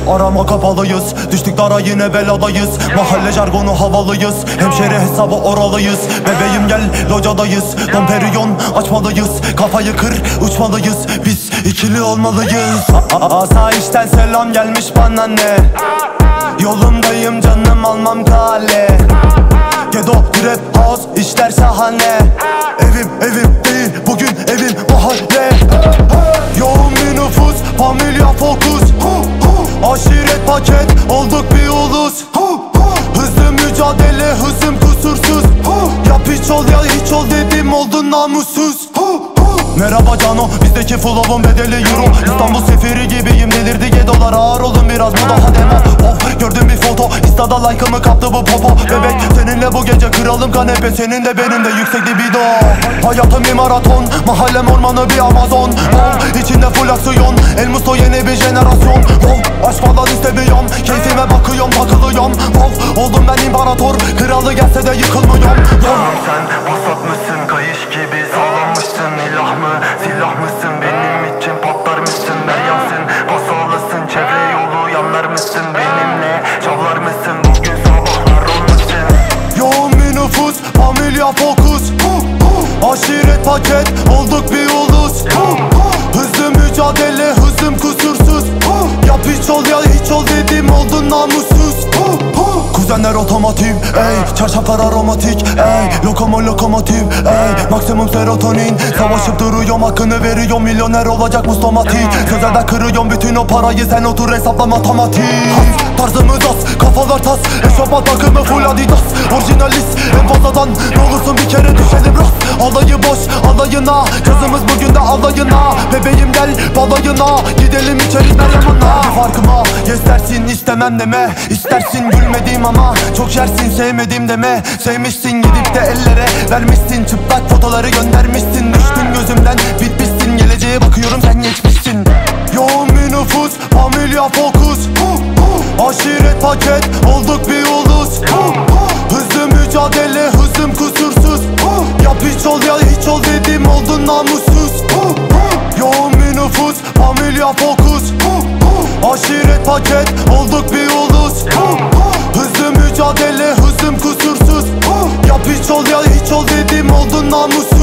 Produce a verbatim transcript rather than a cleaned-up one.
arama kapalıyız. Düştük dara yine beladayız. Mahalle jargonu havalıyız. Hemşeri hesabı oralıyız. Bebeğim gel locadayız. Don Perignon açmalıyız. Kafayı kır uçmalıyız. Biz ikili olmalıyız. Asayişten selam gelmiş bana ne? Yolumdayım canım almam kale. Gedo trap house işler şahane. Evim evim değil bugün evim mahalle. Yoğun bir nüfus familya fokus. Aşiret paket olduk bir ulus. Hızlı mücadele hızım kusursuz. Yap hiç ol ya hiç ol dedim oldun namussuz. Merhaba Cano, bizdeki flow'un bedeli euro. İstanbul seferi gibiyim, delirdi gedolar. Ağır olun biraz, bu daha demo. Of, gördüm bir foto, Insta'da like'ımı kaptı bu popo. Bebek, seninle bu gece kralım kanepe. Senin de benim de yüksek libido. Hayatım bir maraton, mahallem ormanı bir Amazon. Oh, içinde full aksiyon, El Musto yeni bir jenerasyon. Oh, aşk falan istemiyorum, keyfime bakıyorum takılıyorum. Oh, oldum ben imparator, kralı gelse de yıkılmıyorum. Tamam sen pasat mısın, kayış gibi sağlanmışsın. İlah mı, silah mısın, benim için patlar mısın? Meryemsin, pasalısın, çevre yolu yanlar mısın? Benimle çalar mısın, bugün sabahlar olmasın? Yoğun bir nüfus, familya fokus. Aşiret paket, olduk bir ulus. Hızlı mücadele, hızım kusursuz. Yap hiç ol ya hiç ol dedim oldun namussuz. Kuzenler otomotiv, ey çarşaflar aromatik, ey lokomo lokomotiv, ey maksimum serotonin. Savaşıp duruyorum hakkını veriyorum, milyoner olacak mustomatik. Sözlerden kırıyorum bütün o parayı, sen otur hesapla matematik. Has, tarzımız az, kafalar tas, eşofman takımı full adidas. Orijinalist en fazladan, ne olursun bir kere düşelim rast. Alayı boş alayına, kızımız bugün de alayına. Bebeğim gel balayına, gidelim içeri Meryem'ına. Bir farkıma yes dersin istemem deme, istersin gülmediğim ama çok yersin sevmedim deme. Sevmişsin gidip de ellere vermişsin, çıplak fotoları göndermişsin. Düştün gözümden bitmişsin, geleceğe bakıyorum sen geçmişsin. Yoğun bir nüfus familya fokus. Aşiret paket olduk bir ulus. Hızlı mücadele hızım kusursuz. Yap hiç ol ya hiç ol dedim oldun namussuz. Yoğun bir nüfus familya fokus. Aşiret paket olduk bir ulus. Hızlı mücadele hızım kusursuz. Yap hiç ol ya hiç ol dedim oldun namussuz.